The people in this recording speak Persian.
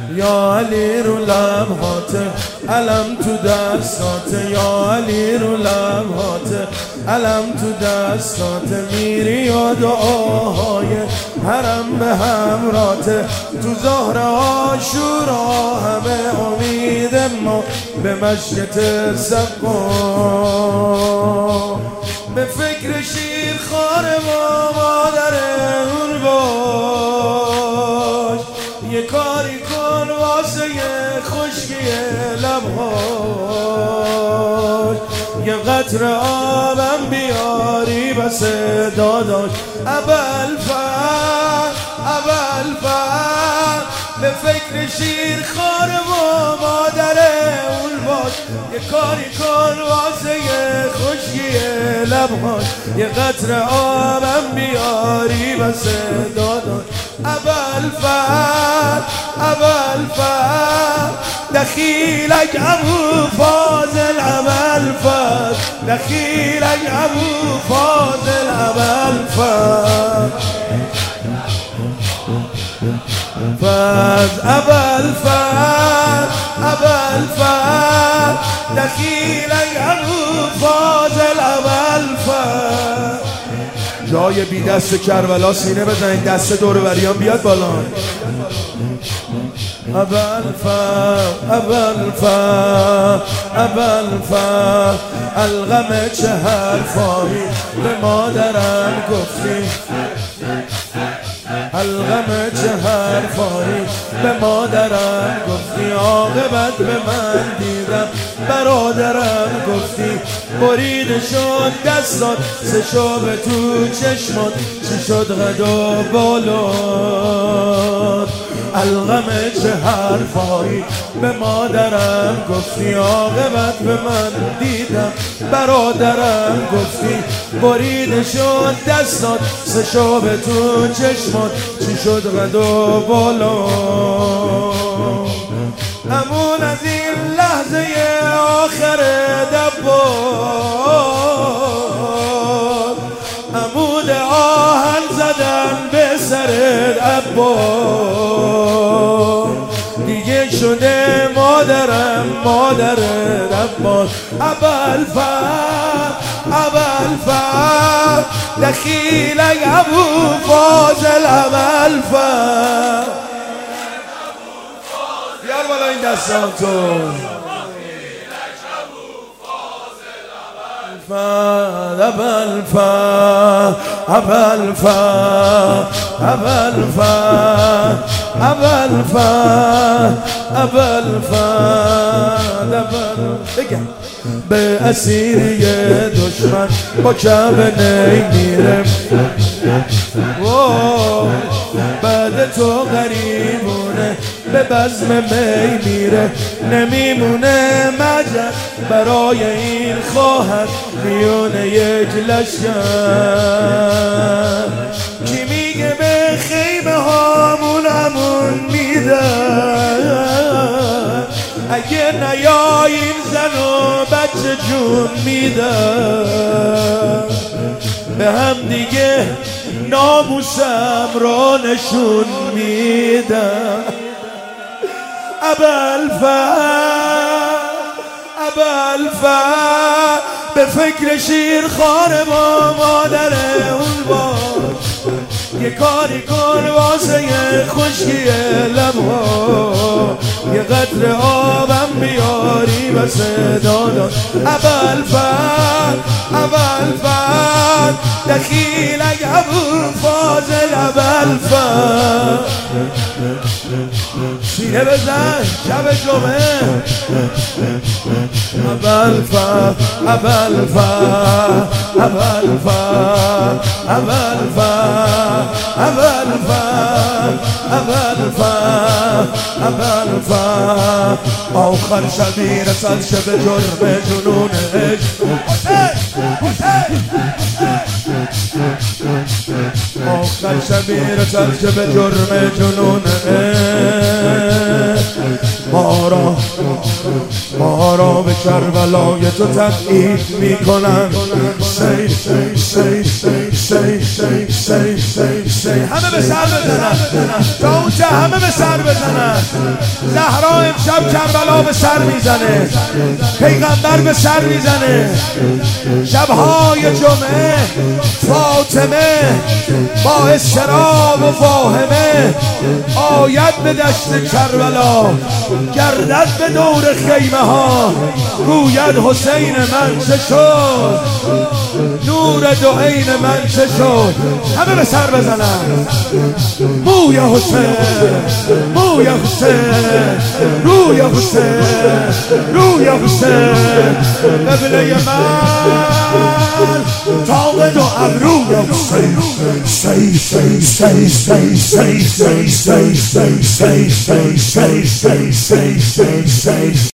یا علی رو لبهات، علم تو دستات، یا علی رو لبهات، علم تو دستات، میری و دعاهای حرم به همرات، تو ظهر عاشورا همه امید ما به مشیت سقا، به فکر شیر خار ما مادر اون باش، یه کاری کن واسه خشکی لبهاش، یه قطر آبم بیاری بس داداش، ابوالفضل ابوالفضل، به فکر شیر خار ما مادر اون باش، یه کاری کن واسه خشکی لبهاش، یه قطر آبم بیاری بس داداش، ابوالفضل ابوالفضل، دخیلک ابو فاضل ابوالفضل، دخیلک ابو فاضل ابوالفضل، فاز ابوالفضل ابوالفضل، دخیلک ابو فاضل ابوالفضل. جای بی دست کربلا سینه بزنید، دست دور بریان بیاد بالا. ابوالفضل ابوالفضل ابوالفضل، الغم چه حرفایی به مادرم گفتی، الغم چه حرفایی به مادرم گفتی، عاقبت به من دیدم برادرم گفتی، بریده شد دستات سه شب تو چشمات، چی شد قد و بالات، الغم چه حرفایی به مادرم گفتی، عاقبت به من دیدم برادرم گفتی، بریده شد دستات سه شب تو چشمات، چی شد قد و بالات، امون از این لحظه آخر دبار، عمود آهن زدن به سر عباس، دیگه شده مادرم مادر عباس، ابوالفضل ابوالفضل، دخیلک ابو فاضل ابوالفضل، بیار بالا این دستانتو، ابوالفضل ابوالفضل ابوالفضل ابوالفضل ابوالفضل بگم، به اسیری دشمن با کعبه نمیره، بعد تو غریبونه به بزم می میره، نمیمونه مجد برای این خواهد میون یک لشکر، کی میگه به خیمه هامون همون میدن، اگه نیاییم زن و بچه جون میدن، به هم دیگه ناموسم را نشون میدن، ابوالفضل ابوالفضل، به فکر شیر خار با مادر اون باش، یه کاری کن واسه خشکی لبها، یه قطر آبم بیاری بس داداش، ابوالفضل ابوالفضل، دخیلک ابو فاضل ابوالفضل، سینه بزن شب جمعه، ابوالفضل ابوالفضل ابوالفضل ابوالفضل ابوالفضل ابوالفضل ابوالفضل، آخر شبی رسد شب جرم جنون عشق، آخر شبی رسد شب جرم جنون عشق، ما را به کربلای تو تبعید میکنن، سی سی سی سی سی همه به سر بزنن تا اونجا، همه به سر بزنن. زهرا امشب کربلا به سر میزنه، پیغمبر به سر میزنه. شبهای جمعه فاطمه با اضطراب و واهمه آید به دشت کربلا، گردد به دور خیمه ها، گوید حسین من چه شد، نور دو عین من چه شد. همه به سر بزنن. موی حسین، موی حسین، روی حسین، روی حسین، قبله من تاقد و ابروی حسین. سی سی سی سی سی سی سی سی سی سی سی سی سی سی